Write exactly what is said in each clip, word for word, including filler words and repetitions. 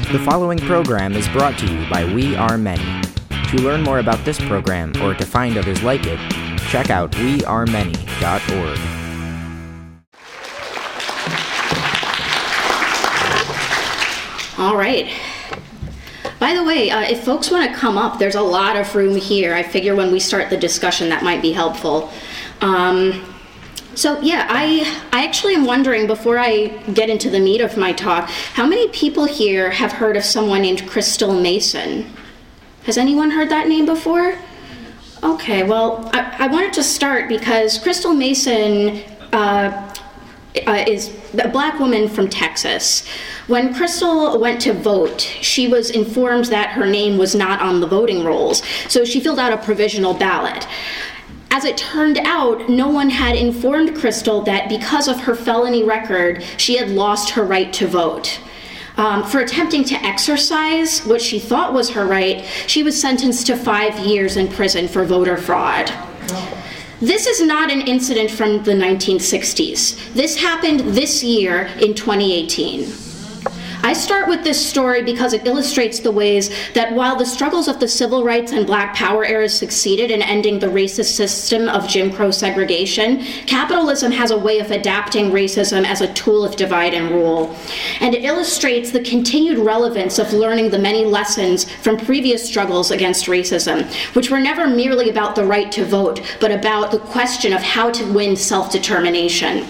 The following program is brought to you by We Are Many. To learn more about this program or to find others like it, check out we are many dot org. All right. By the way, uh, if folks want to come up, there's a lot of room here. I figure when we start the discussion, that might be helpful. Um, so yeah, I, I actually am wondering, before I get into the meat of my talk, how many people here have heard of someone named Crystal Mason? Has anyone heard that name before? Okay, well, I, I wanted to start because Crystal Mason uh, uh, is a black woman from Texas. When Crystal went to vote, she was informed that her name was not on the voting rolls, so she filled out a provisional ballot. As it turned out, no one had informed Crystal that because of her felony record, she had lost her right to vote. Um, for attempting to exercise what she thought was her right, she was sentenced to five years in prison for voter fraud. This is not an incident from the nineteen sixties. This happened this year in twenty eighteen. I start with this story because it illustrates the ways that while the struggles of the civil rights and black power eras succeeded in ending the racist system of Jim Crow segregation, capitalism has a way of adapting racism as a tool of divide and rule. And it illustrates the continued relevance of learning the many lessons from previous struggles against racism, which were never merely about the right to vote, but about the question of how to win self-determination.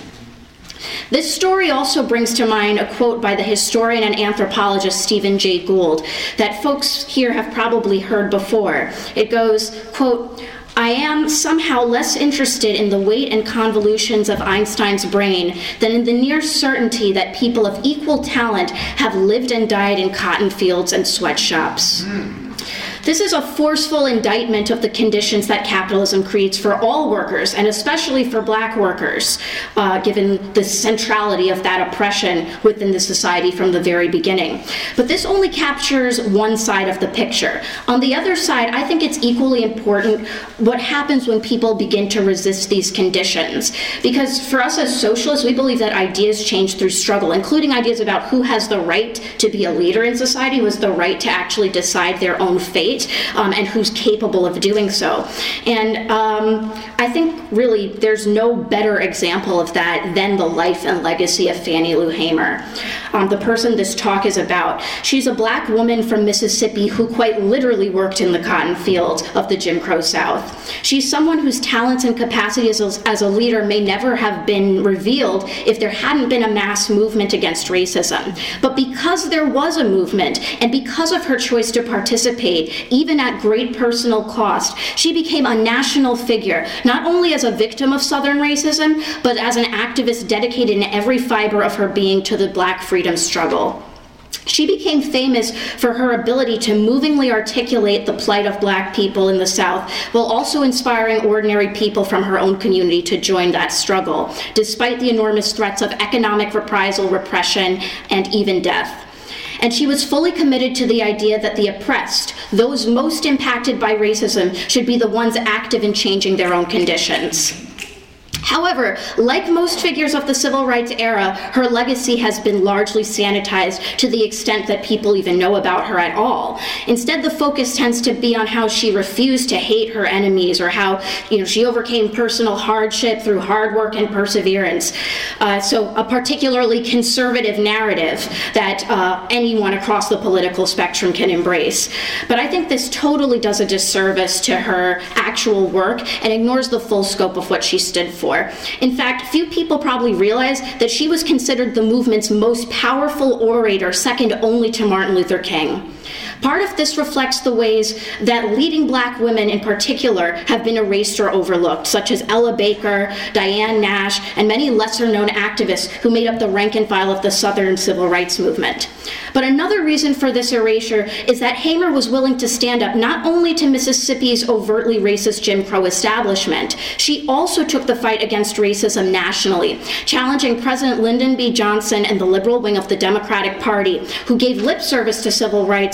This story also brings to mind a quote by the historian and anthropologist Stephen Jay Gould that folks here have probably heard before. It goes, quote, "I am somehow less interested in the weight and convolutions of Einstein's brain than in the near certainty that people of equal talent have lived and died in cotton fields and sweatshops." Mm. This is a forceful indictment of the conditions that capitalism creates for all workers, and especially for black workers, uh, given the centrality of that oppression within the society from the very beginning. But this only captures one side of the picture. On the other side, I think it's equally important what happens when people begin to resist these conditions. Because for us as socialists, we believe that ideas change through struggle, including ideas about who has the right to be a leader in society, who has the right to actually decide their own fate. Um, and who's capable of doing so. And um, I think really there's no better example of that than the life and legacy of Fannie Lou Hamer, um, the person this talk is about. She's a black woman from Mississippi who quite literally worked in the cotton fields of the Jim Crow South. She's someone whose talents and capacity as a, as a leader may never have been revealed if there hadn't been a mass movement against racism. But because there was a movement, and because of her choice to participate, even at great personal cost, she became a national figure, not only as a victim of Southern racism, but as an activist dedicated in every fiber of her being to the black freedom struggle. She became famous for her ability to movingly articulate the plight of black people in the South, while also inspiring ordinary people from her own community to join that struggle, despite the enormous threats of economic reprisal, repression, and even death. And she was fully committed to the idea that the oppressed, those most impacted by racism, should be the ones active in changing their own conditions. However, like most figures of the civil rights era, her legacy has been largely sanitized to the extent that people even know about her at all. Instead, the focus tends to be on how she refused to hate her enemies, or how, you know, she overcame personal hardship through hard work and perseverance. Uh, so a particularly conservative narrative that uh, anyone across the political spectrum can embrace. But I think this totally does a disservice to her actual work and ignores the full scope of what she stood for. In fact, few people probably realize that she was considered the movement's most powerful orator, second only to Martin Luther King. Part of this reflects the ways that leading black women in particular have been erased or overlooked, such as Ella Baker, Diane Nash, and many lesser-known activists who made up the rank and file of the Southern civil rights movement. But another reason for this erasure is that Hamer was willing to stand up not only to Mississippi's overtly racist Jim Crow establishment, she also took the fight against racism nationally, challenging President Lyndon B. Johnson and the liberal wing of the Democratic Party, who gave lip service to civil rights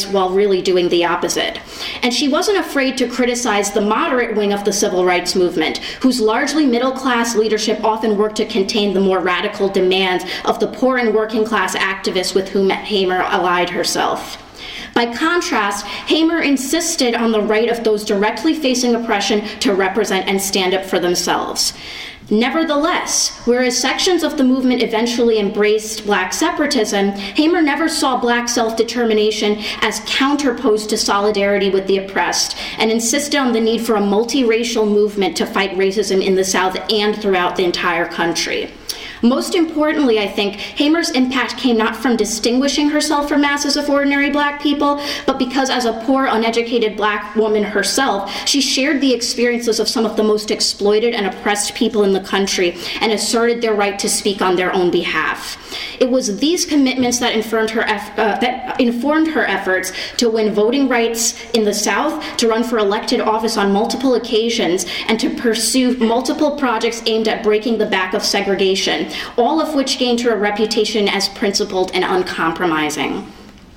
rights while really doing the opposite. And she wasn't afraid to criticize the moderate wing of the civil rights movement, whose largely middle-class leadership often worked to contain the more radical demands of the poor and working-class activists with whom Hamer allied herself. By contrast, Hamer insisted on the right of those directly facing oppression to represent and stand up for themselves. Nevertheless, whereas sections of the movement eventually embraced black separatism, Hamer never saw black self-determination as counterposed to solidarity with the oppressed, and insisted on the need for a multiracial movement to fight racism in the South and throughout the entire country. Most importantly, I think, Hamer's impact came not from distinguishing herself from masses of ordinary black people, but because as a poor, uneducated black woman herself, she shared the experiences of some of the most exploited and oppressed people in the country and asserted their right to speak on their own behalf. It was these commitments that informed her, eff- uh, that informed her efforts to win voting rights in the South, to run for elected office on multiple occasions, and to pursue multiple projects aimed at breaking the back of segregation, all of which gained her a reputation as principled and uncompromising.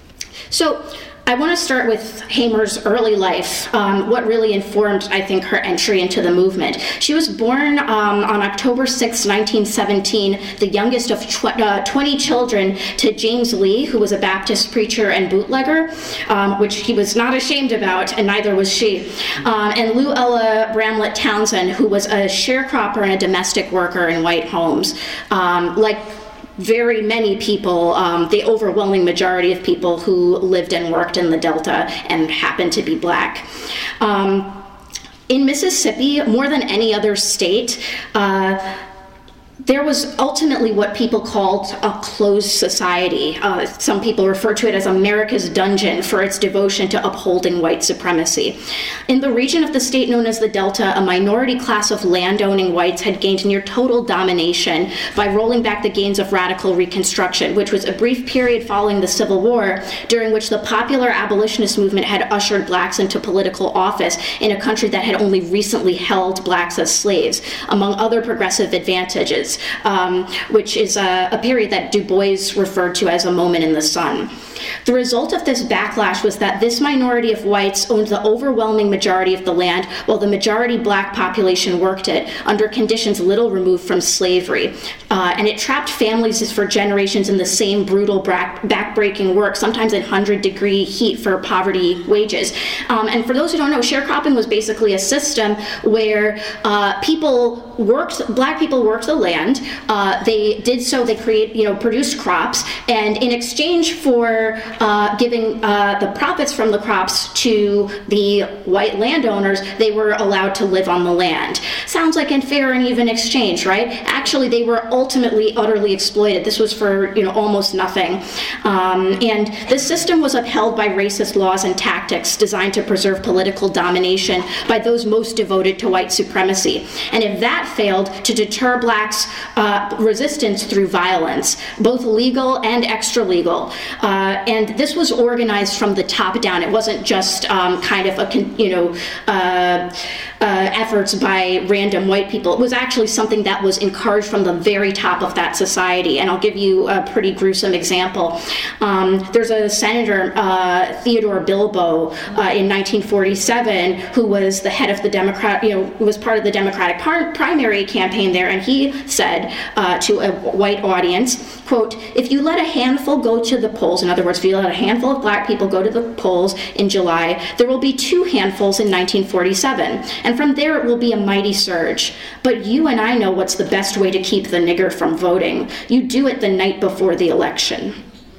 So, I want to start with Hamer's early life, um, what really informed, I think, her entry into the movement. She was born um, on October sixth, nineteen seventeen, the youngest of tw- uh, twenty children, to James Lee, who was a Baptist preacher and bootlegger, um, which he was not ashamed about, and neither was she, um, and Lou Ella Bramlett Townsend, who was a sharecropper and a domestic worker in white homes. Um, like very many people, um, the overwhelming majority of people who lived and worked in the Delta and happened to be black. Um, in Mississippi, more than any other state, uh, there was ultimately what people called a closed society. Uh, some people refer to it as America's dungeon for its devotion to upholding white supremacy. In the region of the state known as the Delta, a minority class of landowning whites had gained near total domination by rolling back the gains of radical Reconstruction, which was a brief period following the Civil War during which the popular abolitionist movement had ushered blacks into political office in a country that had only recently held blacks as slaves, among other progressive advantages. Um, which is a, a period that Du Bois referred to as a moment in the sun. The result of this backlash was that this minority of whites owned the overwhelming majority of the land, while the majority black population worked it under conditions little removed from slavery. Uh, and it trapped families for generations in the same brutal, back-breaking work, sometimes in one hundred degree heat for poverty wages. Um, and for those who don't know, sharecropping was basically a system where uh, people worked, black people worked the land. Uh, they did so, they create, you know, produced crops, and in exchange for Uh, giving uh, the profits from the crops to the white landowners, they were allowed to live on the land. Sounds like a fair and even exchange, right? Actually, they were ultimately utterly exploited. This was for, you know, almost nothing. Um, and this system was upheld by racist laws and tactics designed to preserve political domination by those most devoted to white supremacy. And if that failed, to deter blacks' uh, resistance through violence, both legal and extra-legal. Uh, and this was organized from the top down. It wasn't just um, kind of a, you know, uh, uh, efforts by random white people. It was actually something that was encouraged from the very top of that society. And I'll give you a pretty gruesome example. Um, there's a senator, uh, Theodore Bilbo, uh, in nineteen forty-seven, who was the head of the Democrat, you know, was part of the Democratic par- primary campaign there, and he said uh, to a white audience, quote, "If you let a handful go to the polls," in other words, if you let a handful of black people go to the polls in July, there will be two handfuls in nineteen forty-seven, and from there it will be a mighty surge. But you and I know what's the best way to keep the nigger from voting. You do it the night before the election.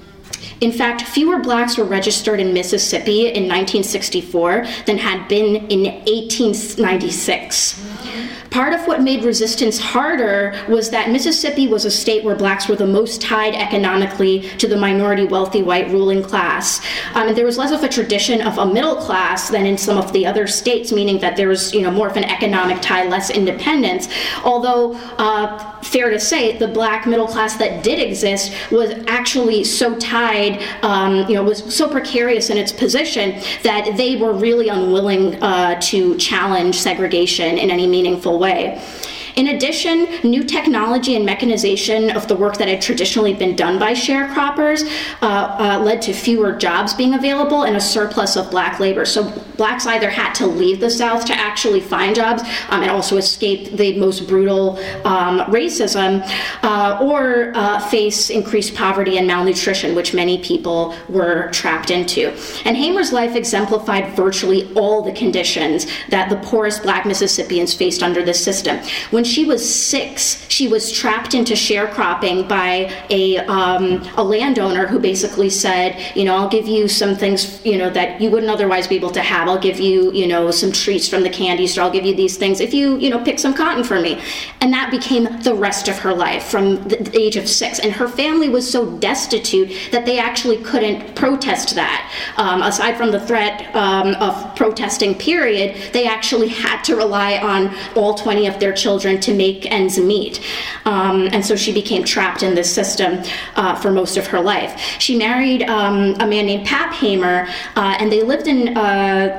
In fact, fewer blacks were registered in Mississippi in nineteen sixty-four than had been in eighteen ninety-six. Part of what made resistance harder was that Mississippi was a state where blacks were the most tied economically to the minority wealthy white ruling class. Um, and there was less of a tradition of a middle class than in some of the other states, meaning that there was, you know, more of an economic tie, less independence. Although, uh, fair to say, the black middle class that did exist was actually so tied, um, you know, was so precarious in its position that they were really unwilling uh, to challenge segregation in any meaningful way. In addition, new technology and mechanization of the work that had traditionally been done by sharecroppers uh, uh, led to fewer jobs being available and a surplus of black labor. So blacks either had to leave the South to actually find jobs um, and also escape the most brutal um, racism, uh, or uh, face increased poverty and malnutrition, which many people were trapped into. And Hamer's life exemplified virtually all the conditions that the poorest black Mississippians faced under this system. When she was six, she was trapped into sharecropping by a, um, a landowner who basically said, you know, I'll give you some things, you know, that you wouldn't otherwise be able to have. I'll give you, you know, some treats from the candy store. I'll give you these things if you, you know, pick some cotton for me. And that became the rest of her life from the age of six. And her family was so destitute that they actually couldn't protest that. Um, aside from the threat um, of protesting, period, they actually had to rely on all twenty of their children to make ends meet. Um, and so she became trapped in this system uh, for most of her life. She married um, a man named Pap Hamer, uh, and they lived in uh,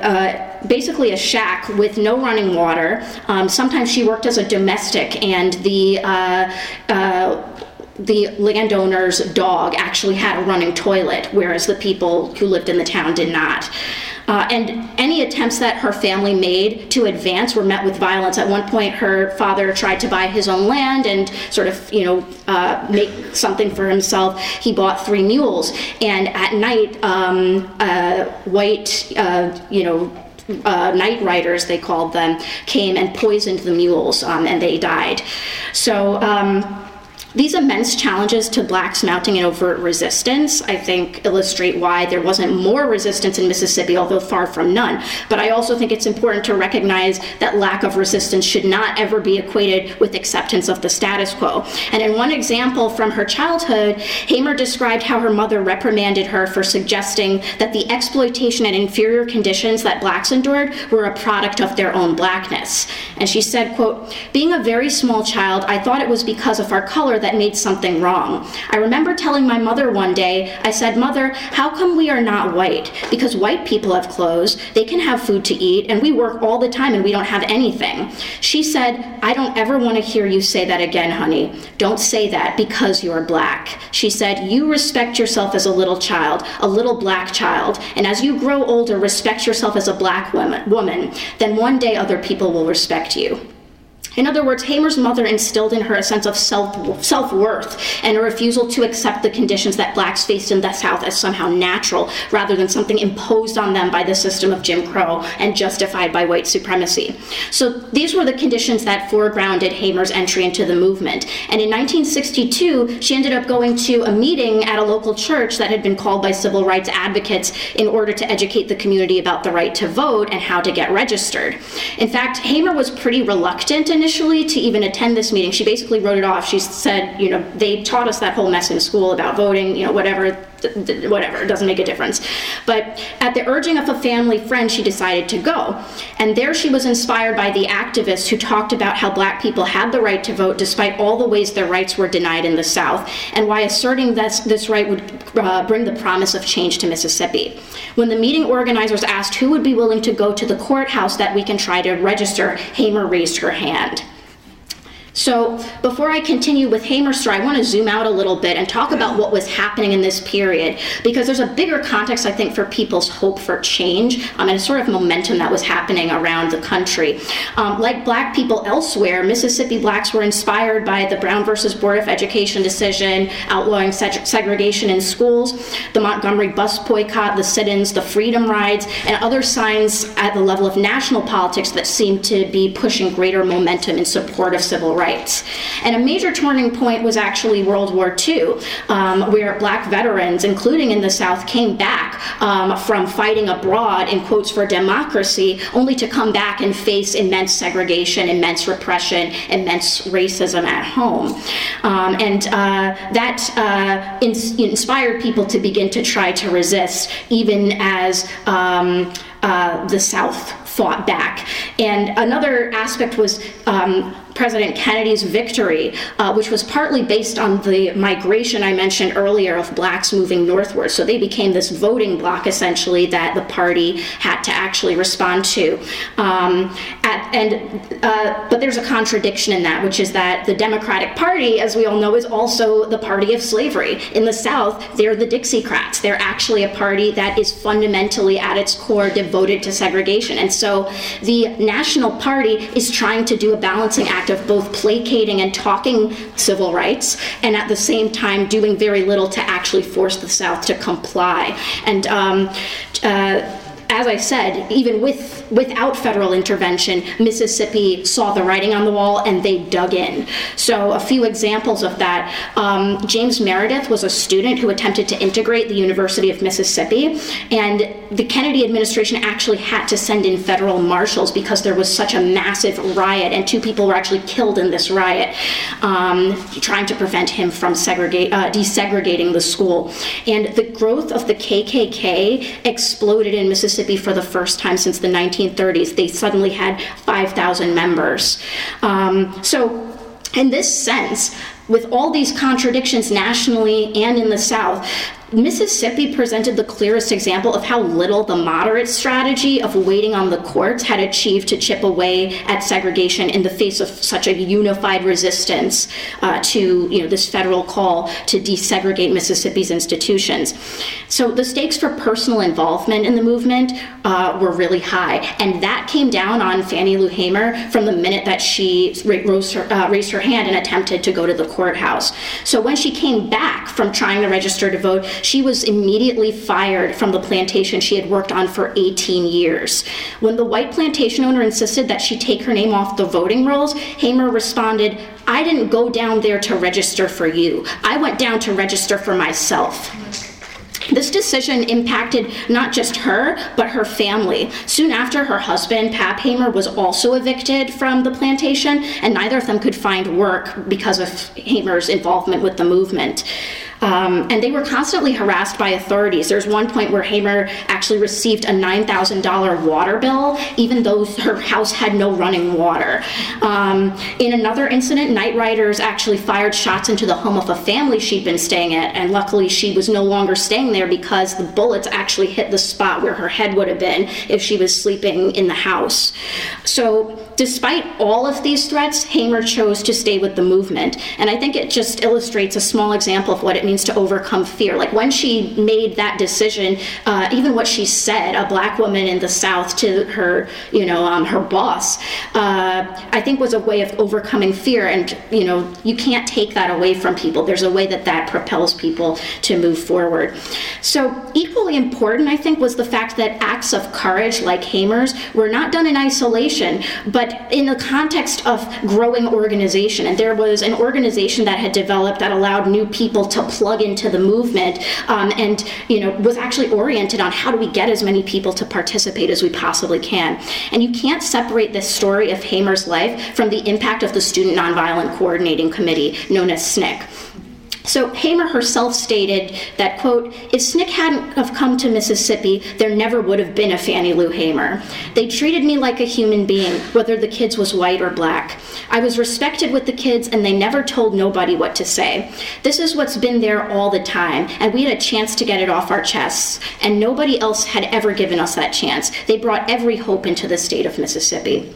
uh, basically a shack with no running water. Um, sometimes she worked as a domestic, and the uh, uh, the landowner's dog actually had a running toilet, whereas the people who lived in the town did not. Uh, and any attempts that her family made to advance were met with violence. At one point, her father tried to buy his own land and sort of, you know, uh, make something for himself. He bought three mules, and at night, um, uh, white, uh, you know, Uh, night riders, they called them, came and poisoned the mules, um, and they died. So um, these immense challenges to blacks mounting an overt resistance, I think, illustrate why there wasn't more resistance in Mississippi, although far from none. But I also think it's important to recognize that lack of resistance should not ever be equated with acceptance of the status quo. And in one example from her childhood, Hamer described how her mother reprimanded her for suggesting that the exploitation and inferior conditions that blacks endured were a product of their own blackness. And she said, quote, "Being a very small child, I thought it was because of our color that made something wrong. I remember telling my mother one day, I said, 'Mother, how come we are not white? Because white people have clothes, they can have food to eat, and we work all the time and we don't have anything.' She said, 'I don't ever want to hear you say that again, honey. Don't say that because you're black.' She said, 'You respect yourself as a little child, a little black child, and as you grow older, respect yourself as a black woman, woman. Then one day other people will respect you.'" In other words, Hamer's mother instilled in her a sense of self, self-worth and a refusal to accept the conditions that blacks faced in the South as somehow natural, rather than something imposed on them by the system of Jim Crow and justified by white supremacy. So these were the conditions that foregrounded Hamer's entry into the movement. And in nineteen sixty-two, she ended up going to a meeting at a local church that had been called by civil rights advocates in order to educate the community about the right to vote and how to get registered. In fact, Hamer was pretty reluctant in initially to even attend this meeting. She basically wrote it off. She said, you know, they taught us that whole mess in school about voting, you know, whatever, th- th- whatever, it doesn't make a difference. But at the urging of a family friend, she decided to go. And there she was inspired by the activists who talked about how black people had the right to vote despite all the ways their rights were denied in the South, and why asserting this, this right would uh, bring the promise of change to Mississippi. When the meeting organizers asked who would be willing to go to the courthouse that we can try to register, Hamer raised her hand. So before I continue with Hamer's story, I want to zoom out a little bit and talk about what was happening in this period, because there's a bigger context, I think, for people's hope for change um, and a sort of momentum that was happening around the country. Um, like black people elsewhere, Mississippi blacks were inspired by the Brown versus Board of Education decision outlawing seg- segregation in schools, the Montgomery bus boycott, the sit-ins, the freedom rides, and other signs at the level of national politics that seemed to be pushing greater momentum in support of civil rights. Rights. And a major turning point was actually World War Two, um, where black veterans, including in the South, came back um, from fighting abroad, in quotes, for democracy, only to come back and face immense segregation, immense repression, immense racism at home. Um, and uh, that uh, ins- inspired people to begin to try to resist, even as um, uh, the South fought back. And another aspect was um, President Kennedy's victory, uh, which was partly based on the migration I mentioned earlier of blacks moving northward. So they became this voting bloc, essentially, that the party had to actually respond to. Um, at, and uh, but there's a contradiction in that, which is that the Democratic Party, as we all know, is also the party of slavery. In the South, they're the Dixiecrats. They're actually a party that is fundamentally, at its core, devoted to segregation. And so the National Party is trying to do a balancing act of both placating and talking civil rights, and at the same time doing very little to actually force the South to comply. And um, uh, as I said, even with without federal intervention, Mississippi saw the writing on the wall and they dug in. So a few examples of that. Um, James Meredith was a student who attempted to integrate the University of Mississippi, and the Kennedy administration actually had to send in federal marshals because there was such a massive riot, and two people were actually killed in this riot, um, trying to prevent him from segregate, uh, desegregating the school. And the growth of the K K K exploded in Mississippi for the first time since the nineteen thirties. They suddenly had five thousand members. Um, so in this sense, with all these contradictions nationally and in the South, Mississippi presented the clearest example of how little the moderate strategy of waiting on the courts had achieved to chip away at segregation in the face of such a unified resistance uh, to you know, this federal call to desegregate Mississippi's institutions. So the stakes for personal involvement in the movement uh, were really high, and that came down on Fannie Lou Hamer from the minute that she raised her, uh, raised her hand and attempted to go to the courthouse. So when she came back from trying to register to vote, she was immediately fired from the plantation she had worked on for eighteen years. When the white plantation owner insisted that she take her name off the voting rolls, Hamer responded, "I didn't go down there to register for you. I went down to register for myself." This decision impacted not just her, but her family. Soon after, her husband, Pap Hamer, was also evicted from the plantation, and neither of them could find work because of Hamer's involvement with the movement. Um, and they were constantly harassed by authorities. There's one point where Hamer actually received a nine thousand dollars water bill, even though her house had no running water. Um, in another incident, night riders actually fired shots into the home of a family she'd been staying at, and luckily she was no longer staying there because the bullets actually hit the spot where her head would have been if she was sleeping in the house. So despite all of these threats, Hamer chose to stay with the movement. And I think it just illustrates a small example of what it means to overcome fear. Like when she made that decision, uh, even what she said, a black woman in the South, to her, you know, um, her boss, uh, I think was a way of overcoming fear. And, you know, you can't take that away from people. There's a way that that propels people to move forward. So equally important, I think, was the fact that acts of courage like Hamer's were not done in isolation, but in the context of growing organization. And there was an organization that had developed that allowed new people to plug into the movement, um, and you know was actually oriented on how do we get as many people to participate as we possibly can. And you can't separate this story of Hamer's life from the impact of the Student Nonviolent Coordinating Committee, known as S N C C. So Hamer herself stated that, quote, "If S N C C hadn't have come to Mississippi, there never would have been a Fannie Lou Hamer. They treated me like a human being, whether the kids was white or black. I was respected with the kids, and they never told nobody what to say. This is what's been there all the time, and we had a chance to get it off our chests, and nobody else had ever given us that chance. They brought every hope into the state of Mississippi."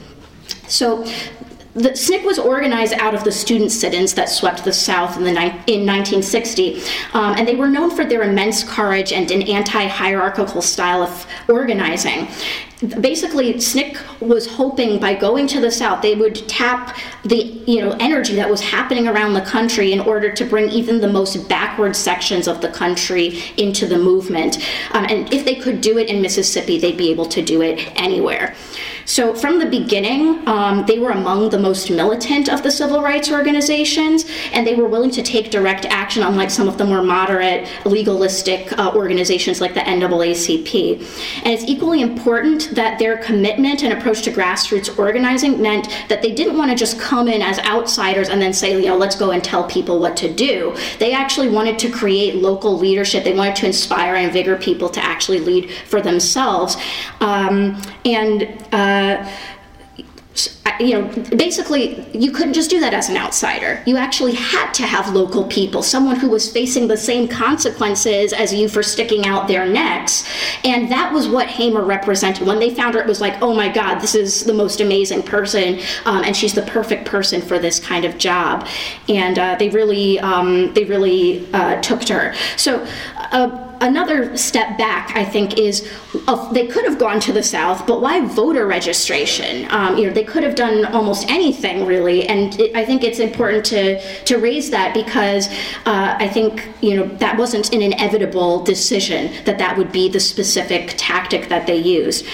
So the S N C C was organized out of the student sit-ins that swept the South in, the ni- in nineteen sixty, um, and they were known for their immense courage and an anti-hierarchical style of organizing. Basically, S N C C was hoping by going to the South, they would tap the you know energy that was happening around the country in order to bring even the most backward sections of the country into the movement. Um, and if they could do it in Mississippi, they'd be able to do it anywhere. So from the beginning, um, they were among the most militant of the civil rights organizations, and they were willing to take direct action, unlike some of the more moderate, legalistic uh, organizations like the N double A C P. And it's equally important that their commitment and approach to grassroots organizing meant that they didn't want to just come in as outsiders and then say, you know, let's go and tell people what to do. They actually wanted to create local leadership. They wanted to inspire and invigorate people to actually lead for themselves. Um, and uh, you know, basically, you couldn't just do that as an outsider. You actually had to have local people, someone who was facing the same consequences as you for sticking out their necks. And that was what Hamer represented. When they found her, it was like, oh my God, this is the most amazing person, um, and she's the perfect person for this kind of job. And uh, they really, um, they really uh, took to her. So. Uh, Another step back, I think, is uh, they could have gone to the South, but why voter registration? Um, you know, they could have done almost anything, really, and it, I think it's important to to raise that because uh, I think, you know, that wasn't an inevitable decision that that would be the specific tactic that they used.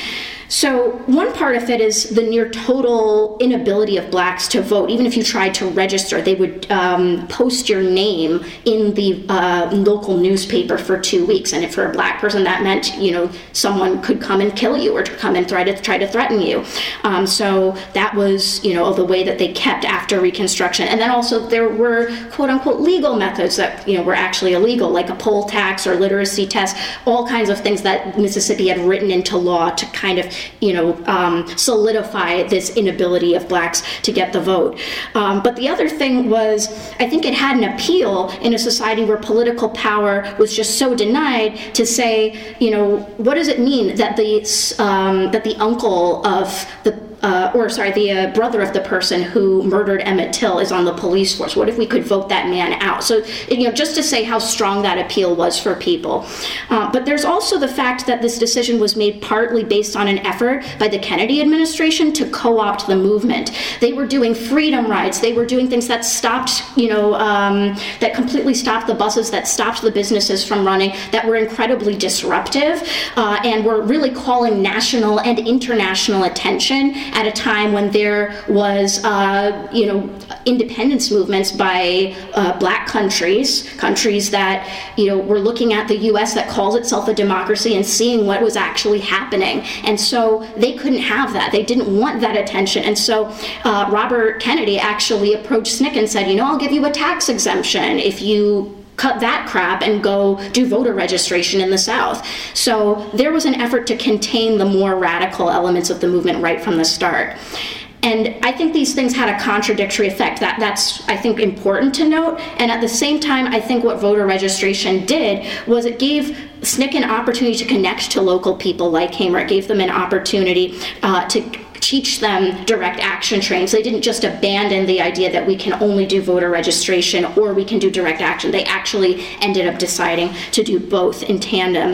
So one part of it is the near total inability of blacks to vote. Even if you tried to register, they would um, post your name in the uh, local newspaper for two weeks. And if for a black person, that meant, you know, someone could come and kill you or to come and try to try to threaten you. Um, so that was, you know, the way that they kept after Reconstruction. And then also there were quote unquote legal methods that, you know, were actually illegal, like a poll tax or literacy test, all kinds of things that Mississippi had written into law to kind of, you know, um, solidify this inability of blacks to get the vote. Um, but the other thing was, I think it had an appeal in a society where political power was just so denied to say, you know, what does it mean that the um, that the uncle of the Uh, or sorry, the uh, brother of the person who murdered Emmett Till is on the police force? What if we could vote that man out? So, you know, just to say how strong that appeal was for people. Uh, but there's also the fact that this decision was made partly based on an effort by the Kennedy administration to co-opt the movement. They were doing freedom rides. They were doing things that stopped, you know, um, that completely stopped the buses, that stopped the businesses from running, that were incredibly disruptive, uh, and were really calling national and international attention at a time when there was, uh, you know, independence movements by uh, black countries, countries that, you know, were looking at the U S that calls itself a democracy and seeing what was actually happening. And so they couldn't have that. They didn't want that attention. And so uh, Robert Kennedy actually approached S N C C and said, you know, I'll give you a tax exemption if you cut that crap and go do voter registration in the South. So there was an effort to contain the more radical elements of the movement right from the start. And I think these things had a contradictory effect. That that's, I think, important to note. And at the same time, I think what voter registration did was it gave S N C C an opportunity to connect to local people like Hamer. It gave them an opportunity uh, to teach them direct action trainings. They didn't just abandon the idea that we can only do voter registration or we can do direct action. They actually ended up deciding to do both in tandem.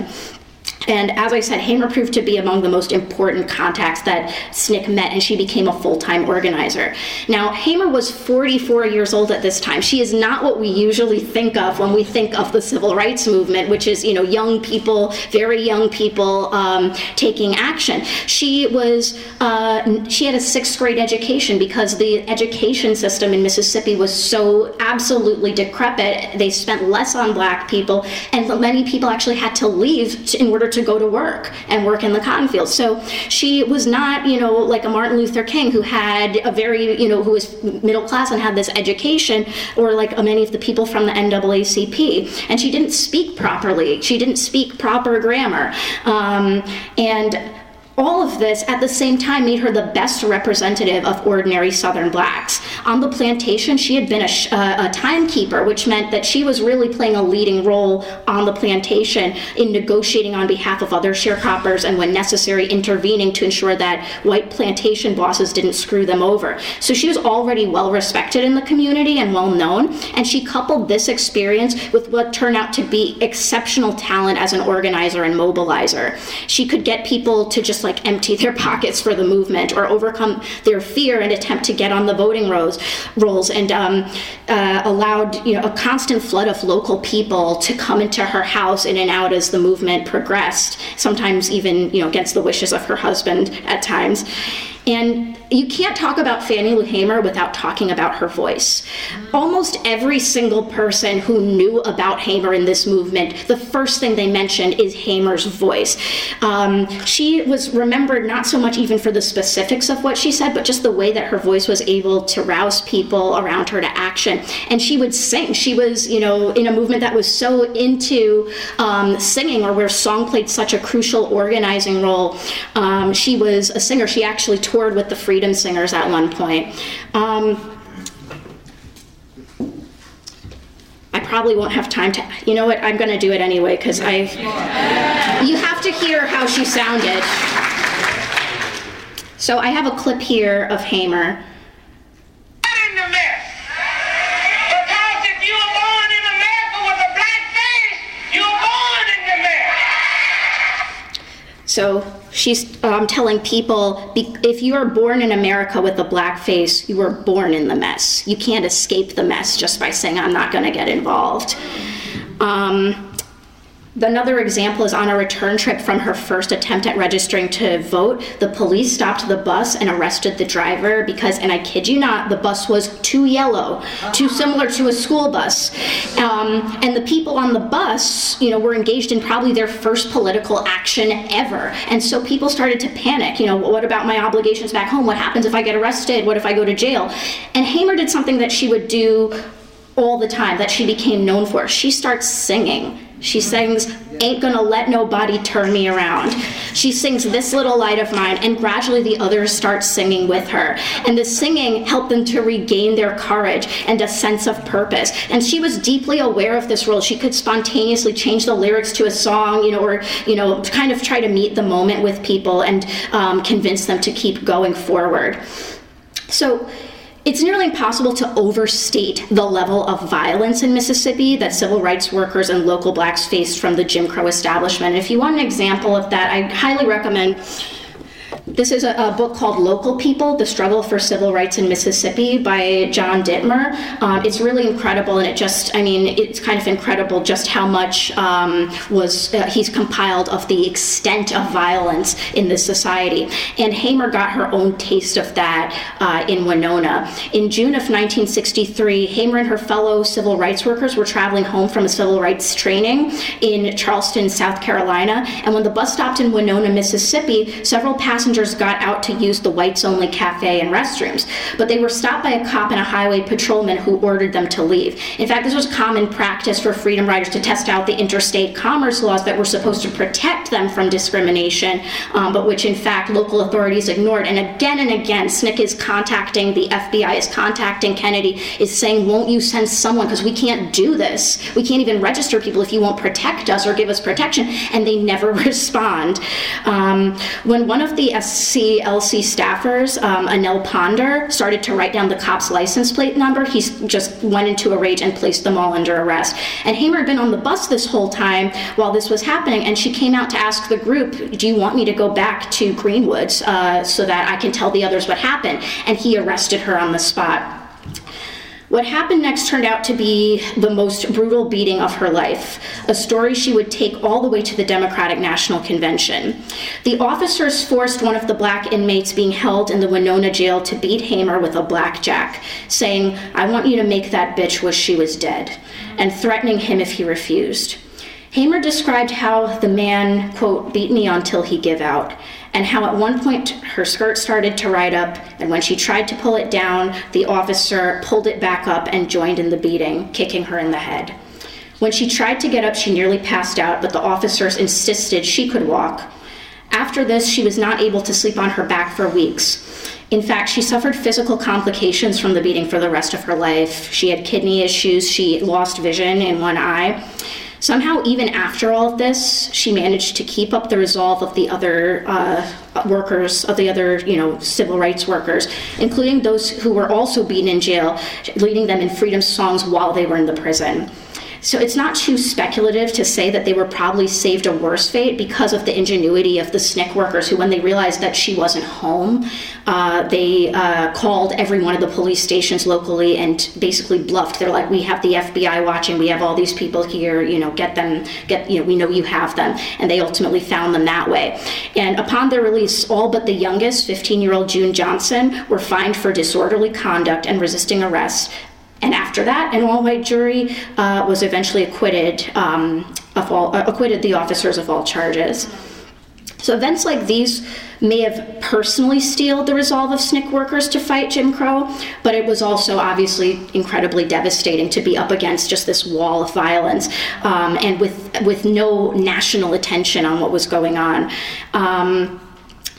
And as I said, Hamer proved to be among the most important contacts that S N C C met, and she became a full-time organizer. Now, Hamer was forty-four years old at this time. She is not what we usually think of when we think of the civil rights movement, which is, you know, young people, very young people um, taking action. She was, uh, she had a sixth grade education because the education system in Mississippi was so absolutely decrepit. They spent less on black people, and many people actually had to leave to, in order to go to work and work in the cotton fields. So she was not, you know, like a Martin Luther King who had a very, you know, who was middle class and had this education, or like many of the people from the N double A C P. And she didn't speak properly. She didn't speak proper grammar. Um, and all of this at the same time made her the best representative of ordinary Southern blacks. On the plantation, she had been a, sh- uh, a timekeeper, which meant that she was really playing a leading role on the plantation in negotiating on behalf of other sharecroppers and, when necessary, intervening to ensure that white plantation bosses didn't screw them over. So she was already well respected in the community and well known, and she coupled this experience with what turned out to be exceptional talent as an organizer and mobilizer. She could get people to just like empty their pockets for the movement or overcome their fear and attempt to get on the voting rolls, rolls and um, uh, allowed, you know, a constant flood of local people to come into her house in and out as the movement progressed, sometimes even, you know, against the wishes of her husband at times. And you can't talk about Fannie Lou Hamer without talking about her voice. Almost every single person who knew about Hamer in this movement, the first thing they mentioned is Hamer's voice. Um, she was remembered not so much even for the specifics of what she said, but just the way that her voice was able to rouse people around her to action. And she would sing. She was, you know, in a movement that was so into um, singing, or where song played such a crucial organizing role. Um, she was a singer. She actually toured toured with the Freedom Singers at one point. Um, I probably won't have time to, you know what, I'm going to do it anyway, because I, you have to hear how she sounded. So I have a clip here of Hamer. In the mess. Because if you were born in America with a black face, you were born in the mess. So she's um, telling people, be- if you are born in America with a black face, you were born in the mess. You can't escape the mess just by saying, I'm not going to get involved. Um, Another example is on a return trip from her first attempt at registering to vote, the police stopped the bus and arrested the driver because, and I kid you not, the bus was too yellow, too similar to a school bus. Um, and the people on the bus, you know, were engaged in probably their first political action ever. And so people started to panic, you know, what about my obligations back home? What happens if I get arrested? What if I go to jail? And Hamer did something that she would do all the time, that she became known for. She starts singing. She sings, "Ain't Gonna Let Nobody Turn Me Around." She sings "This Little Light of Mine," and gradually the others start singing with her. And the singing helped them to regain their courage and a sense of purpose. And she was deeply aware of this role. She could spontaneously change the lyrics to a song, you know, or, you know, kind of try to meet the moment with people and um, convince them to keep going forward. So, it's nearly impossible to overstate the level of violence in Mississippi that civil rights workers and local blacks faced from the Jim Crow establishment. If you want an example of that, I highly recommend. This is a, a book called Local People, The Struggle for Civil Rights in Mississippi by John Dittmer. Um, it's really incredible, and it just, I mean, it's kind of incredible just how much um, was uh, he's compiled of the extent of violence in this society. And Hamer got her own taste of that uh, in Winona. In June of nineteen sixty-three, Hamer and her fellow civil rights workers were traveling home from a civil rights training in Charleston, South Carolina. And when the bus stopped in Winona, Mississippi, several passengers got out to use the whites-only cafe and restrooms, but they were stopped by a cop and a highway patrolman who ordered them to leave. In fact, this was common practice for freedom riders to test out the interstate commerce laws that were supposed to protect them from discrimination, um, but which in fact local authorities ignored. And again and again, S N C C is contacting, the F B I is contacting Kennedy, is saying, won't you send someone, because we can't do this. We can't even register people if you won't protect us or give us protection, and they never respond. Um, when one of the S C L C staffers, um, Anel Ponder, started to write down the cop's license plate number, he just went into a rage and placed them all under arrest. And Hamer had been on the bus this whole time while this was happening, and she came out to ask the group, do you want me to go back to Greenwoods uh, so that I can tell the others what happened? And he arrested her on the spot. What happened next turned out to be the most brutal beating of her life, a story she would take all the way to the Democratic National Convention. The officers forced one of the black inmates being held in the Winona jail to beat Hamer with a blackjack, saying, "I want you to make that bitch wish she was dead," and threatening him if he refused. Hamer described how the man, quote, "beat me until he give out," and how at one point her skirt started to ride up, and when she tried to pull it down, the officer pulled it back up and joined in the beating, kicking her in the head. When she tried to get up, she nearly passed out, but the officers insisted she could walk. After this, she was not able to sleep on her back for weeks. In fact, she suffered physical complications from the beating for the rest of her life. She had kidney issues, she lost vision in one eye. Somehow, even after all of this, she managed to keep up the resolve of the other uh, workers, of the other, you know, civil rights workers, including those who were also beaten in jail, leading them in freedom songs while they were in the prison. So it's not too speculative to say that they were probably saved a worse fate because of the ingenuity of the S N C C workers who, when they realized that she wasn't home, uh, they uh, called every one of the police stations locally and basically bluffed. They're like, we have the F B I watching, we have all these people here, you know, get them, get, you know, we know you have them. And they ultimately found them that way. And upon their release, all but the youngest, fifteen-year-old June Johnson, were fined for disorderly conduct and resisting arrest. And after that, an all-white jury uh, was eventually acquitted um, of all, uh, acquitted the officers of all charges. So events like these may have personally steeled the resolve of S N C C workers to fight Jim Crow, but it was also obviously incredibly devastating to be up against just this wall of violence um, and with with no national attention on what was going on. Um,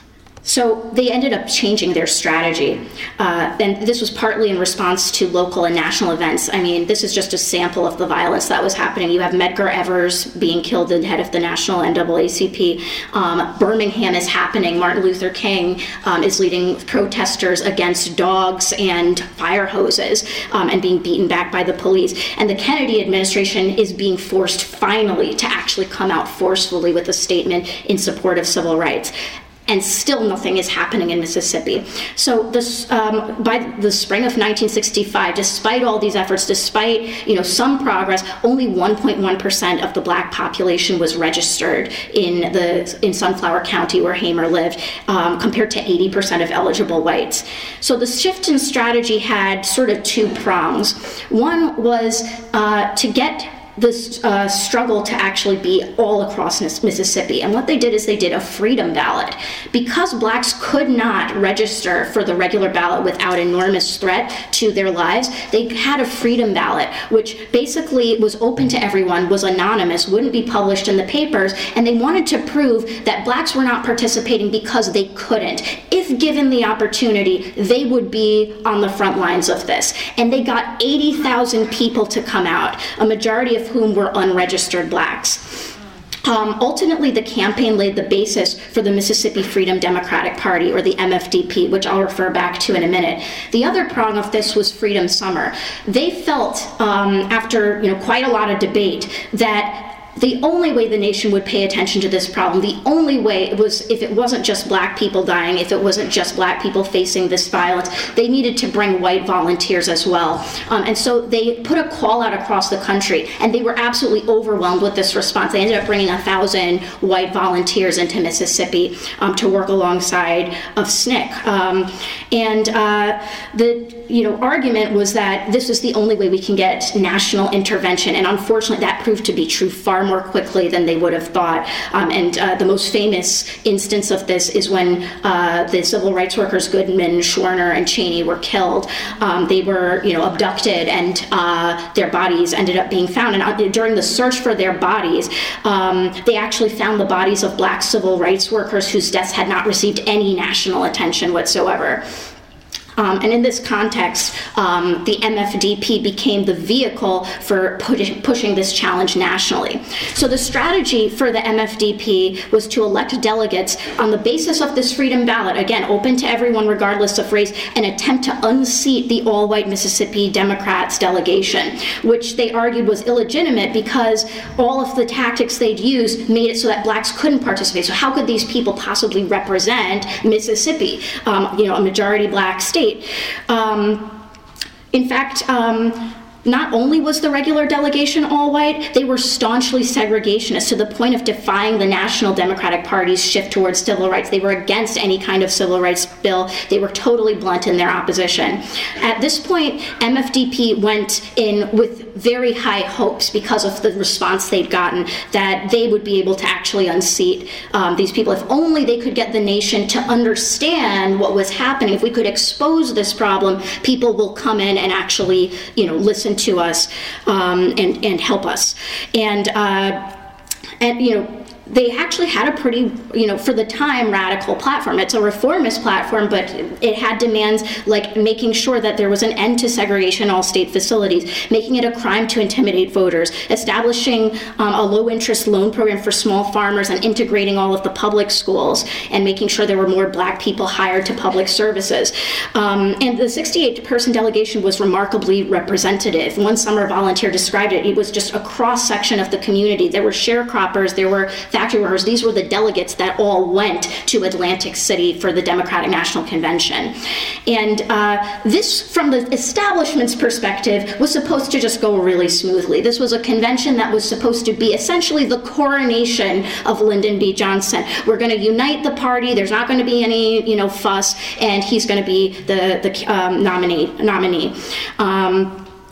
So they ended up changing their strategy. Uh, and this was partly in response to local and national events. I mean, this is just a sample of the violence that was happening. You have Medgar Evers being killed, the head of the national N double A C P. Um, Birmingham is happening. Martin Luther King um, is leading protesters against dogs and fire hoses um, and being beaten back by the police. And the Kennedy administration is being forced finally to actually come out forcefully with a statement in support of civil rights. And still nothing is happening in Mississippi. So this, um, by the spring of nineteen sixty-five, despite all these efforts, despite you know some progress, only one point one percent of the black population was registered in the in Sunflower County where Hamer lived, um, compared to eighty percent of eligible whites. So the shift in strategy had sort of two prongs. One was uh, to get this uh, struggle to actually be all across Mississippi. And what they did is they did a freedom ballot. Because blacks could not register for the regular ballot without enormous threat to their lives, they had a freedom ballot, which basically was open to everyone, was anonymous, wouldn't be published in the papers, and they wanted to prove that blacks were not participating because they couldn't. If given the opportunity, they would be on the front lines of this. And they got eighty thousand people to come out, a majority of whom were unregistered blacks. Um, ultimately, the campaign laid the basis for the Mississippi Freedom Democratic Party, or the M F D P, which I'll refer back to in a minute. The other prong of this was Freedom Summer. They felt, um, after you know quite a lot of debate, that the only way the nation would pay attention to this problem, the only way was if it wasn't just black people dying, if it wasn't just black people facing this violence, they needed to bring white volunteers as well. Um, and so they put a call out across the country, and they were absolutely overwhelmed with this response. They ended up bringing a thousand white volunteers into Mississippi um, to work alongside of S N C C. Um, and uh, the you know argument was that this is the only way we can get national intervention, and unfortunately that proved to be true far more quickly than they would have thought. Um, and uh, the most famous instance of this is when uh, the civil rights workers Goodman, Schwerner, and Cheney were killed. Um, they were, you know, abducted, and uh, their bodies ended up being found. And uh, during the search for their bodies, um, they actually found the bodies of black civil rights workers whose deaths had not received any national attention whatsoever. Um, and in this context, um, the M F D P became the vehicle for push, pushing this challenge nationally. So the strategy for the M F D P was to elect delegates on the basis of this freedom ballot, again, open to everyone regardless of race, and attempt to unseat the all-white Mississippi Democrats delegation, which they argued was illegitimate because all of the tactics they'd used made it so that blacks couldn't participate. So how could these people possibly represent Mississippi, um, you know, a majority black state? Um, in fact, um, not only was the regular delegation all white, they were staunchly segregationist to the point of defying the National Democratic Party's shift towards civil rights. They were against any kind of civil rights bill. They were totally blunt in their opposition. At this point, M F D P went in with very high hopes because of the response they'd gotten that they would be able to actually unseat um, these people. If only they could get the nation to understand what was happening. If we could expose this problem, people will come in and actually, you know, listen to us um, and and help us. And uh, and you know. They actually had a pretty, you know, for the time, radical platform. It's a reformist platform, but it had demands like making sure that there was an end to segregation in all state facilities, making it a crime to intimidate voters, establishing um, a low-interest loan program for small farmers, and integrating all of the public schools, and making sure there were more black people hired to public services. Um, and the sixty-eight person delegation was remarkably representative. One summer volunteer described it. It was just a cross-section of the community. There were sharecroppers, there were factory workers. These were the delegates that all went to Atlantic City for the Democratic National Convention. And uh, this, from the establishment's perspective, was supposed to just go really smoothly. This was a convention that was supposed to be essentially the coronation of Lyndon B. Johnson. We're going to unite the party. There's not going to be any, you know, fuss, and he's going to be the the um, nominee. nominee. Um,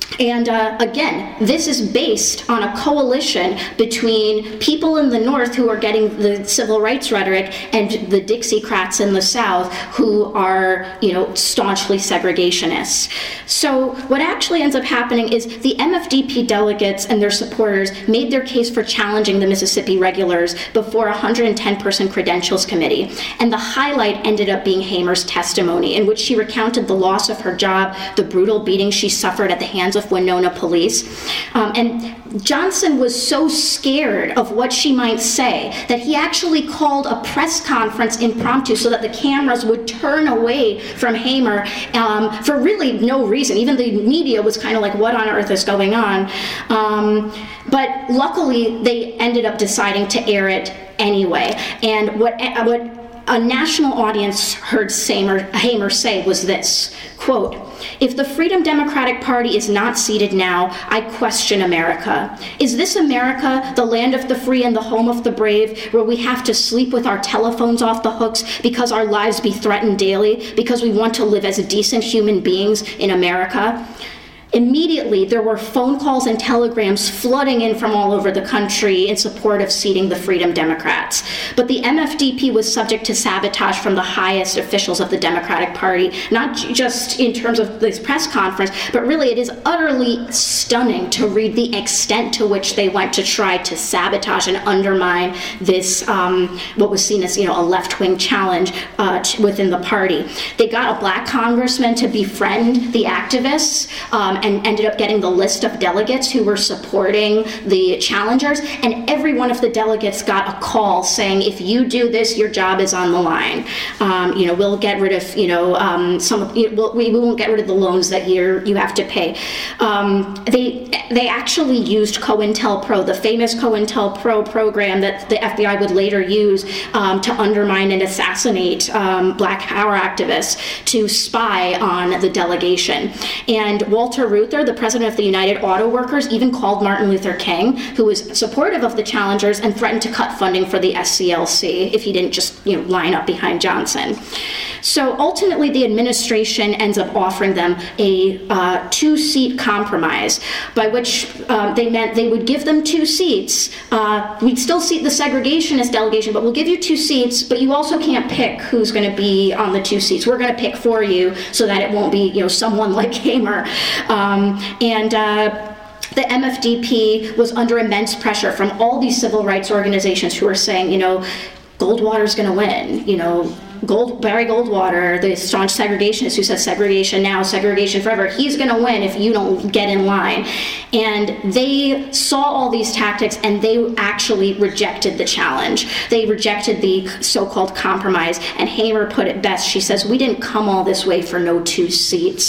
And uh, again, this is based on a coalition between people in the North who are getting the civil rights rhetoric and the Dixiecrats in the South who are, you know, staunchly segregationists. So what actually ends up happening is the M F D P delegates and their supporters made their case for challenging the Mississippi regulars before a one hundred ten person credentials committee. And the highlight ended up being Hamer's testimony, in which she recounted the loss of her job, the brutal beating she suffered at the hands of Winona police. Um, and Johnson was so scared of what she might say that he actually called a press conference impromptu so that the cameras would turn away from Hamer um, for really no reason. Even the media was kind of like, what on earth is going on? Um, but luckily, they ended up deciding to air it anyway. And what, what a national audience heard Hamer, Hamer say was this, quote, "If the Freedom Democratic Party is not seated now, I question America. Is this America, the land of the free and the home of the brave, where we have to sleep with our telephones off the hooks because our lives be threatened daily, because we want to live as decent human beings in America?" Immediately, there were phone calls and telegrams flooding in from all over the country in support of seating the Freedom Democrats. But the M F D P was subject to sabotage from the highest officials of the Democratic Party, not just in terms of this press conference, but really it is utterly stunning to read the extent to which they went to try to sabotage and undermine this, um, what was seen as, you know, a left-wing challenge uh, within the party. They got a black congressman to befriend the activists, um, and ended up getting the list of delegates who were supporting the challengers, and every one of the delegates got a call saying, if you do this, your job is on the line. Um, you know, we'll get rid of, you know, um, some, you know, we'll, we, we won't get rid of the loans that you're, you have to pay. Um, they, they actually used COINTELPRO, the famous COINTELPRO program that the F B I would later use um, to undermine and assassinate um, Black Power activists, to spy on the delegation. And Walter Reuther, the president of the United Auto Workers, even called Martin Luther King, who was supportive of the challengers, and threatened to cut funding for the S C L C if he didn't just, you know, line up behind Johnson. So ultimately, the administration ends up offering them a uh, two-seat compromise, by which uh, they meant they would give them two seats. Uh, we'd still seat the segregationist delegation, but we'll give you two seats, but you also can't pick who's going to be on the two seats. We're going to pick for you so that it won't be, you know, someone like Hamer. Um, and uh, the M F D P was under immense pressure from all these civil rights organizations who were saying, you know, Goldwater's going to win, you know, Gold, Barry Goldwater, the staunch segregationist who says segregation now, segregation forever, he's going to win if you don't get in line. And they saw all these tactics, and they actually rejected the challenge. They rejected the so-called compromise. And Hamer put it best. She says, we didn't come all this way for no two seats.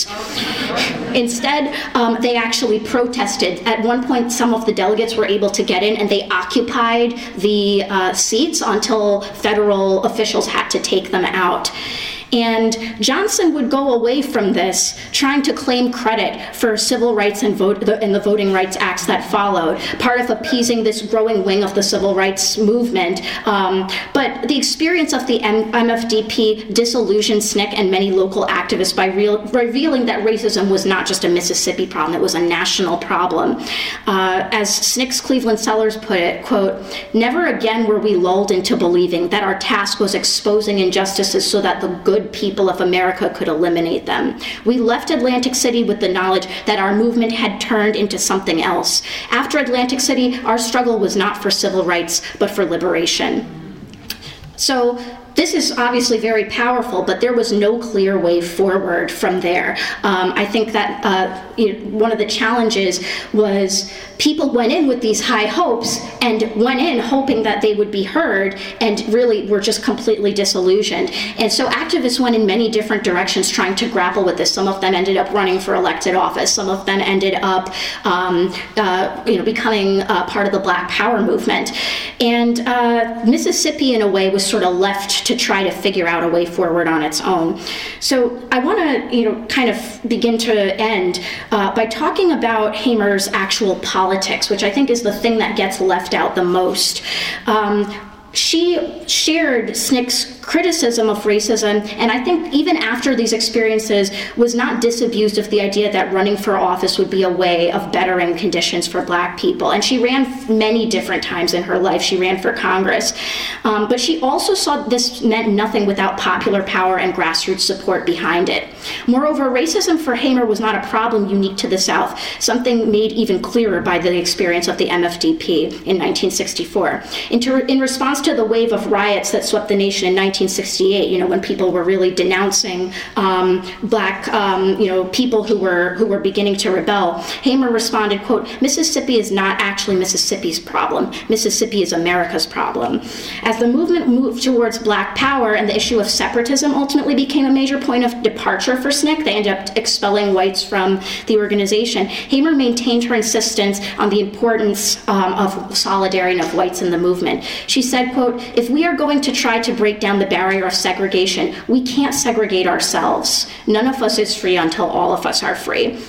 Instead, um, they actually protested. At one point, some of the delegates were able to get in, and they occupied the uh, seats until federal officials had to take them out. And Johnson would go away from this, trying to claim credit for civil rights and, vote, the, and the Voting Rights Acts that followed, part of appeasing this growing wing of the civil rights movement. Um, but the experience of the M- MFDP disillusioned S N C C and many local activists by real, revealing that racism was not just a Mississippi problem, it was a national problem. Uh, as S N C C's Cleveland Sellers put it, quote, "Never again were we lulled into believing that our task was exposing injustices so that the good people of America could eliminate them. We left Atlantic City with the knowledge that our movement had turned into something else. After Atlantic City, our struggle was not for civil rights, but for liberation." So this is obviously very powerful, but there was no clear way forward from there. Um, I think that uh, you know, one of the challenges was people went in with these high hopes and went in hoping that they would be heard, and really were just completely disillusioned. And so activists went in many different directions trying to grapple with this. Some of them ended up running for elected office. Some of them ended up um, uh, you know, becoming uh, part of the Black Power movement. And uh, Mississippi, in a way, was sort of left to try to figure out a way forward on its own. So I want to, you know, kind of begin to end uh, by talking about Hamer's actual politics, which I think is the thing that gets left out the most. Um, she shared S N C C's criticism of racism, and I think even after these experiences was not disabused of the idea that running for office would be a way of bettering conditions for Black people. And she ran many different times in her life. She ran for Congress. Um, but she also saw this meant nothing without popular power and grassroots support behind it. Moreover, racism for Hamer was not a problem unique to the South, something made even clearer by the experience of the M F D P in nineteen sixty-four. In, ter- in response to the wave of riots that swept the nation in nineteen sixty-eight, you know, when people were really denouncing um, Black, um, you know, people who were who were beginning to rebel, Hamer responded, quote, "Mississippi is not actually Mississippi's problem. Mississippi is America's problem." As the movement moved towards Black power and the issue of separatism ultimately became a major point of departure for S N C C, they ended up expelling whites from the organization. Hamer maintained her insistence on the importance um, of solidarity and of whites in the movement. She said, quote, "If we are going to try to break down the barrier of segregation, we can't segregate ourselves. None of us is free until all of us are free."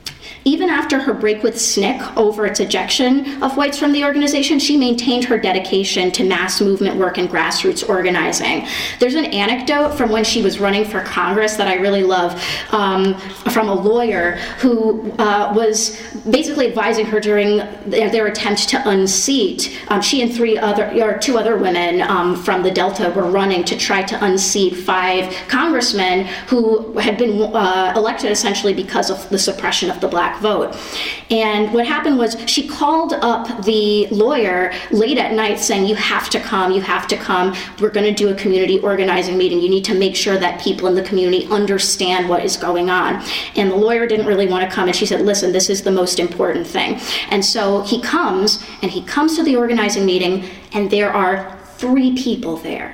Even after her break with S N C C over its ejection of whites from the organization, she maintained her dedication to mass movement work and grassroots organizing. There's an anecdote from when she was running for Congress that I really love, um, from a lawyer who uh, was basically advising her during their, their attempt to unseat. Um, she and three other, or two other women um, from the Delta were running to try to unseat five congressmen who had been uh, elected essentially because of the suppression of the Black vote. And what happened was she called up the lawyer late at night saying, "You have to come, you have to come. We're going to do a community organizing meeting. You need to make sure that people in the community understand what is going on." And the lawyer didn't really want to come, and she said, "Listen, this is the most important thing." And so he comes, and he comes to the organizing meeting, and there are three people there.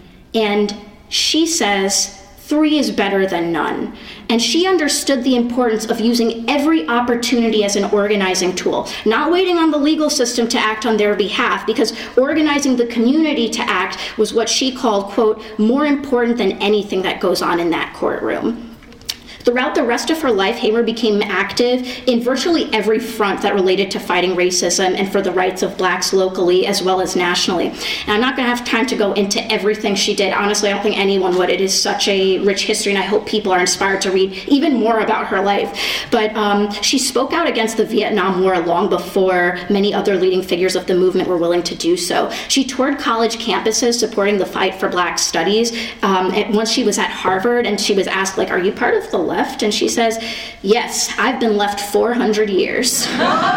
And she says, three is better than none. And she understood the importance of using every opportunity as an organizing tool, not waiting on the legal system to act on their behalf, because organizing the community to act was what she called, quote, "more important than anything that goes on in that courtroom." Throughout the rest of her life, Hamer became active in virtually every front that related to fighting racism and for the rights of Blacks locally as well as nationally. And I'm not going to have time to go into everything she did. Honestly, I don't think anyone would. It is such a rich history, and I hope people are inspired to read even more about her life. But um, she spoke out against the Vietnam War long before many other leading figures of the movement were willing to do so. She toured college campuses supporting the fight for Black studies. Um, and once she was at Harvard, and she was asked, like, "Are you part of the left?" And she says, "Yes, I've been left four hundred years."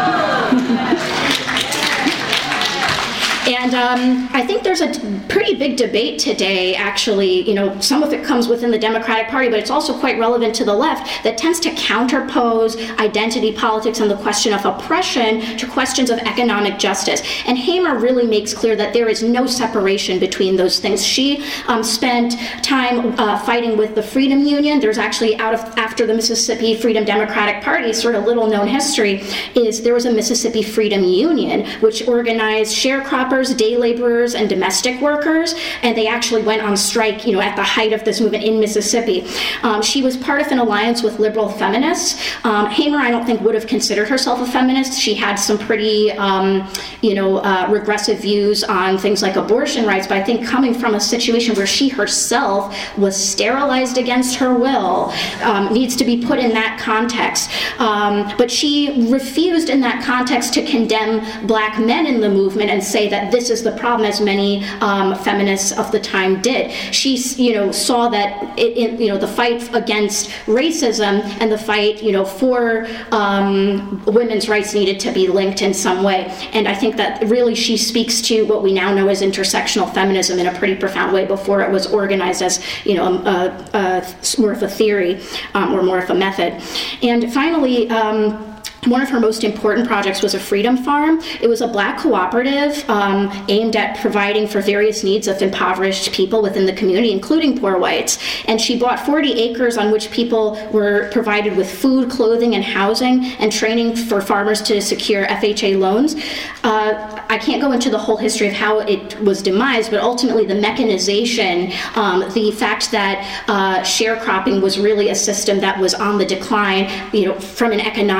And um, I think there's a t- pretty big debate today, actually, you know, some of it comes within the Democratic Party, but it's also quite relevant to the left, that tends to counterpose identity politics and the question of oppression to questions of economic justice. And Hamer really makes clear that there is no separation between those things. She um, spent time uh, fighting with the Freedom Union. There's actually, out of after the Mississippi Freedom Democratic Party, sort of little known history, is there was a Mississippi Freedom Union, which organized sharecroppers, day laborers, and domestic workers, and they actually went on strike, you know, at the height of this movement in Mississippi. Um, she was part of an alliance with liberal feminists. Um, Hamer, I don't think, would have considered herself a feminist. She had some pretty, um, you know, uh, regressive views on things like abortion rights, but I think coming from a situation where she herself was sterilized against her will um, needs to be put in that context. Um, but she refused in that context to condemn Black men in the movement and say that this is the problem, as many um, feminists of the time did. She, you know, saw that it, it, you know, the fight against racism and the fight, you know, for um, women's rights needed to be linked in some way. And I think that really she speaks to what we now know as intersectional feminism in a pretty profound way before it was organized as, you know, a, a, a more of a theory um, or more of a method. And finally, um, one of her most important projects was a freedom farm. It was a Black cooperative um, aimed at providing for various needs of impoverished people within the community, including poor whites. And she bought forty acres on which people were provided with food, clothing, and housing, and training for farmers to secure F H A loans. Uh, I can't go into the whole history of how it was demised, but ultimately the mechanization, um, the fact that uh, sharecropping was really a system that was on the decline, you know, from an economic standpoint,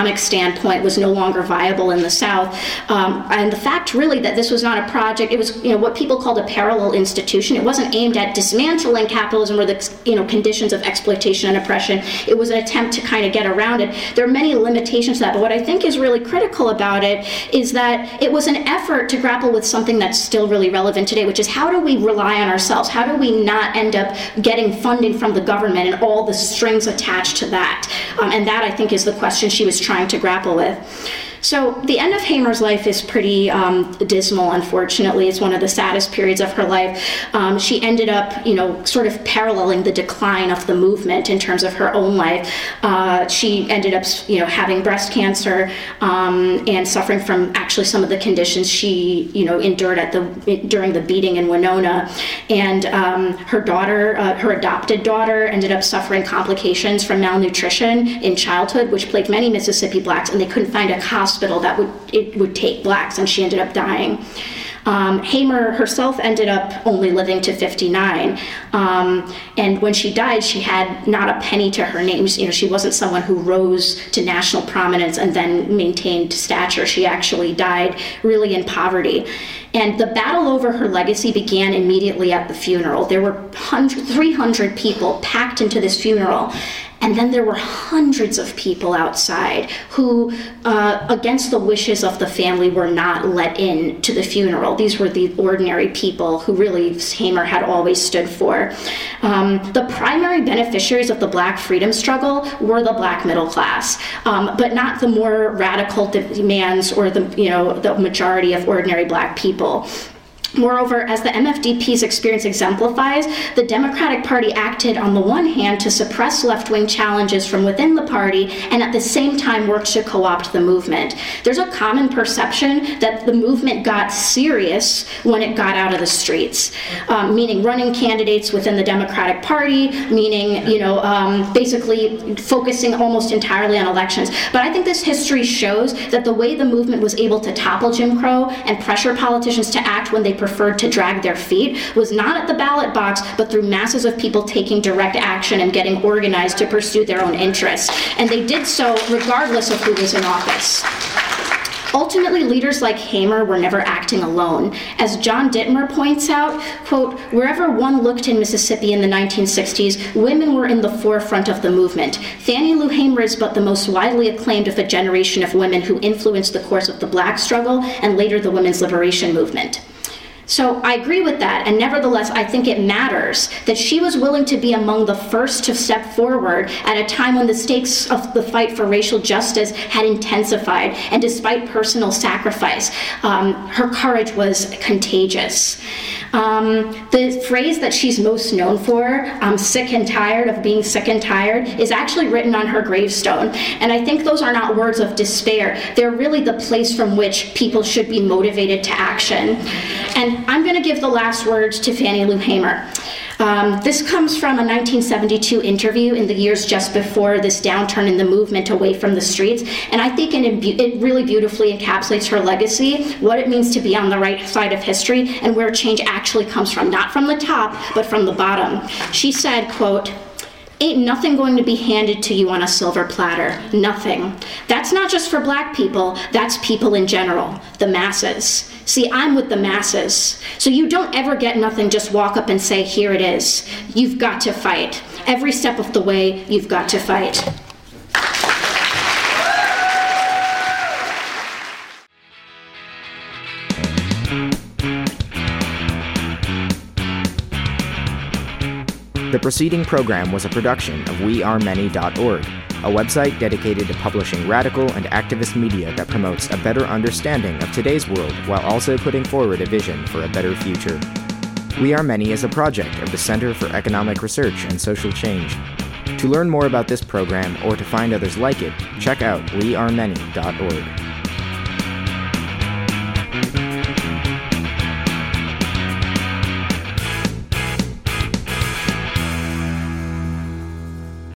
standpoint was no longer viable in the South. Um, and the fact really that this was not a project, it was, you know, what people called a parallel institution. It wasn't aimed at dismantling capitalism or the, you know, conditions of exploitation and oppression. It was an attempt to kind of get around it. There are many limitations to that, but what I think is really critical about it is that it was an effort to grapple with something that's still really relevant today, which is how do we rely on ourselves? How do we not end up getting funding from the government and all the strings attached to that? Um, and that, I think, is the question she was trying to grapple with. So the end of Hamer's life is pretty um, dismal, unfortunately. It's one of the saddest periods of her life. Um, she ended up, you know, sort of paralleling the decline of the movement in terms of her own life. Uh, she ended up, you know, having breast cancer um, and suffering from actually some of the conditions she, you know, endured at the during the beating in Winona. And um, her daughter, uh, her adopted daughter, ended up suffering complications from malnutrition in childhood, which plagued many Mississippi blacks, and they couldn't find a hospital that would it would take blacks, and she ended up dying. Um, Hamer herself ended up only living to fifty-nine, um, and when she died, she had not a penny to her name. You know, she wasn't someone who rose to national prominence and then maintained stature. She actually died really in poverty. And the battle over her legacy began immediately at the funeral. There were three hundred people packed into this funeral. And then there were hundreds of people outside who, uh, against the wishes of the family, were not let in to the funeral. These were the ordinary people who really Hamer had always stood for. Um, the primary beneficiaries of the Black freedom struggle were the Black middle class, um, but not the more radical demands or the, you know, the majority of ordinary Black people. Moreover, as the M F D P's experience exemplifies, the Democratic Party acted on the one hand to suppress left-wing challenges from within the party and at the same time worked to co-opt the movement. There's a common perception that the movement got serious when it got out of the streets, um, meaning running candidates within the Democratic Party, meaning, you know, um, basically focusing almost entirely on elections. But I think this history shows that the way the movement was able to topple Jim Crow and pressure politicians to act when they preferred to drag their feet was not at the ballot box, but through masses of people taking direct action and getting organized to pursue their own interests. And they did so regardless of who was in office. Ultimately, leaders like Hamer were never acting alone. As John Dittmer points out, quote, wherever one looked in Mississippi in the nineteen sixties, women were in the forefront of the movement. Fannie Lou Hamer is but the most widely acclaimed of a generation of women who influenced the course of the Black struggle and later the women's liberation movement. So I agree with that, and nevertheless, I think it matters that she was willing to be among the first to step forward at a time when the stakes of the fight for racial justice had intensified, and despite personal sacrifice, um, her courage was contagious. Um, the phrase that she's most known for, I'm sick and tired of being sick and tired, is actually written on her gravestone. And I think those are not words of despair. They're really the place from which people should be motivated to action. And I'm going to give the last words to Fannie Lou Hamer. Um, this comes from a nineteen seventy-two interview in the years just before this downturn in the movement away from the streets, and I think it, it really beautifully encapsulates her legacy, what it means to be on the right side of history, and where change actually comes from, not from the top, but from the bottom. She said, quote, "Ain't nothing going to be handed to you on a silver platter. Nothing. That's not just for Black people, that's people in general, the masses. See, I'm with the masses. So you don't ever get nothing, just walk up and say, here it is. You've got to fight. Every step of the way, you've got to fight." The preceding program was a production of we are many dot org, a website dedicated to publishing radical and activist media that promotes a better understanding of today's world while also putting forward a vision for a better future. We Are Many is a project of the Center for Economic Research and Social Change. To learn more about this program or to find others like it, check out we are many dot org.